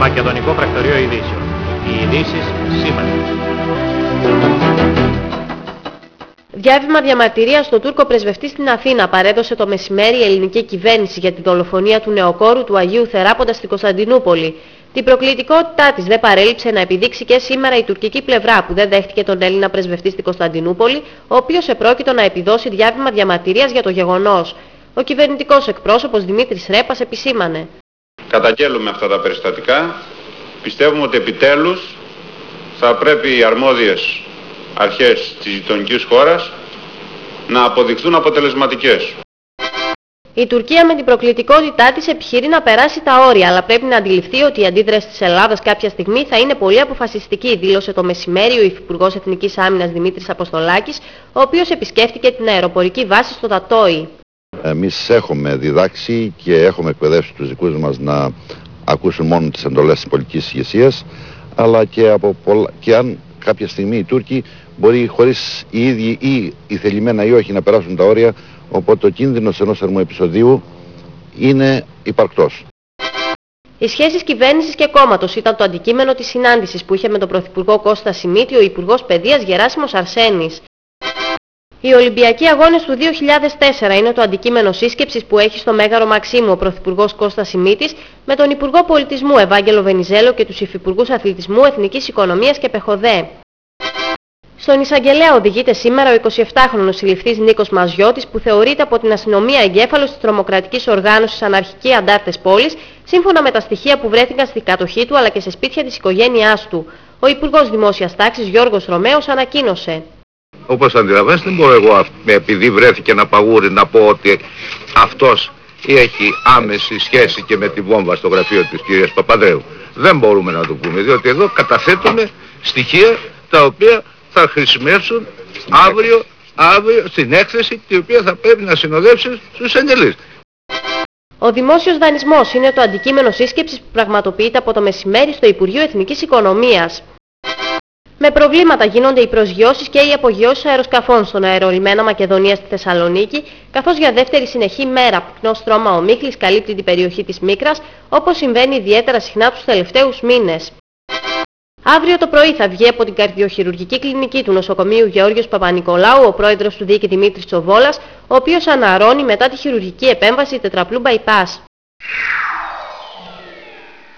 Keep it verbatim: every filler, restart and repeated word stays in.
Μακεδονικό Πρακτορείο Ειδήσεων. Οι ειδήσεις σήμερα. Διάβημα διαμαρτυρίας στον Τούρκο πρεσβευτή στην Αθήνα παρέδωσε το μεσημέρι η ελληνική κυβέρνηση για τη δολοφονία του νεοκόρου του Αγίου Θεράποντα στην Κωνσταντινούπολη. Την προκλητικότητά της δεν παρέλειψε να επιδείξει και σήμερα η τουρκική πλευρά που δεν δέχτηκε τον Έλληνα πρεσβευτή στην Κωνσταντινούπολη, ο οποίος επρόκειτο να επιδώσει διάβημα διαμαρτυρίας για το γεγονός. Ο κυβερνητικός εκπρόσωπος Δημήτρης Ρέπας επισήμανε. Καταγγέλουμε αυτά τα περιστατικά. Πιστεύουμε ότι επιτέλους θα πρέπει οι αρμόδιες αρχές της γειτονικής χώρας να αποδειχθούν αποτελεσματικές. Η Τουρκία με την προκλητικότητά της επιχειρεί να περάσει τα όρια, αλλά πρέπει να αντιληφθεί ότι η αντίδραση της Ελλάδας κάποια στιγμή θα είναι πολύ αποφασιστική, δήλωσε το μεσημέρι ο Υφυπουργός Εθνικής Άμυνας Δημήτρης Αποστολάκης, ο οποίος επισκέφτηκε την αεροπορική βάση στο Τατόι. Εμείς έχουμε διδάξει και έχουμε εκπαιδεύσει τους δικούς μας να ακούσουν μόνο τις εντολές της πολιτικής ηγεσίας, αλλά και, από πολλα... και αν κάποια στιγμή οι Τούρκοι μπορεί χωρίς οι ίδιοι ή οι θελημένα ή όχι να περάσουν τα όρια, οπότε ο κίνδυνος ενός θερμοεπισοδίου είναι υπαρκτός. Οι σχέσεις κυβέρνησης και κόμματος ήταν το αντικείμενο της συνάντησης που είχε με τον Πρωθυπουργό Κώστα Σιμίτη ο Υπουργός Παιδείας Γεράσιμος Αρσένης. Οι Ολυμπιακοί Αγώνες του δύο χιλιάδες τέσσερα είναι το αντικείμενο σύσκεψης που έχει στο Μέγαρο Μαξίμου ο Πρωθυπουργός Κώστας Σιμίτης με τον Υπουργό Πολιτισμού Ευάγγελο Βενιζέλο και τους Υφυπουργούς Αθλητισμού, Εθνικής Οικονομίας και Πεχοδέ. Στον εισαγγελέα οδηγείται σήμερα ο εικοσιεπτάχρονος συλληφθής Νίκος Μαζιώτης που θεωρείται από την αστυνομία εγκέφαλος της τρομοκρατικής οργάνωσης Αναρχικοί Αντάρτες Πόλης, σύμφωνα με τα στοιχεία που βρέθηκαν στην κατοχή του αλλά και σε σπίτια της οικογένειάς του. Ο Υπουργός Δημόσιας Τάξης Γιώργος Ρωμαίος ανακοίνωσε. Όπως αντιλαμβάνεστε, δεν μπορώ εγώ, επειδή βρέθηκε ένα παγούρι, να πω ότι αυτός έχει άμεση σχέση και με τη βόμβα στο γραφείο της κυρίας Παπανδρέου. Δεν μπορούμε να το πούμε, διότι εδώ καταθέτουμε στοιχεία τα οποία θα χρησιμεύσουν αύριο, αύριο στην έκθεση, την οποία θα πρέπει να συνοδεύσει στους εγγελείς. Ο δημόσιος δανεισμός είναι το αντικείμενο σύσκεψης που πραγματοποιείται από το μεσημέρι στο Υπουργείο Εθνικής Οικονομίας. Με προβλήματα γίνονται οι προσγειώσεις και οι απογειώσεις αεροσκαφών στον αερολιμένα Μακεδονία στη Θεσσαλονίκη, καθώς για δεύτερη συνεχή μέρα πυκνό στρώμα ομίχλης καλύπτει την περιοχή της Μίκρας, όπως συμβαίνει ιδιαίτερα συχνά τους τελευταίους μήνες. Αύριο το πρωί θα βγει από την καρδιοχειρουργική κλινική του νοσοκομείου Γεώργιος Παπα-Νικολάου ο πρόεδρος του Δίκη Δημήτρης Τσοβόλας, ο οποίος αναρρώνει μετά τη χειρουργική επέμβαση τετραπλού bypass.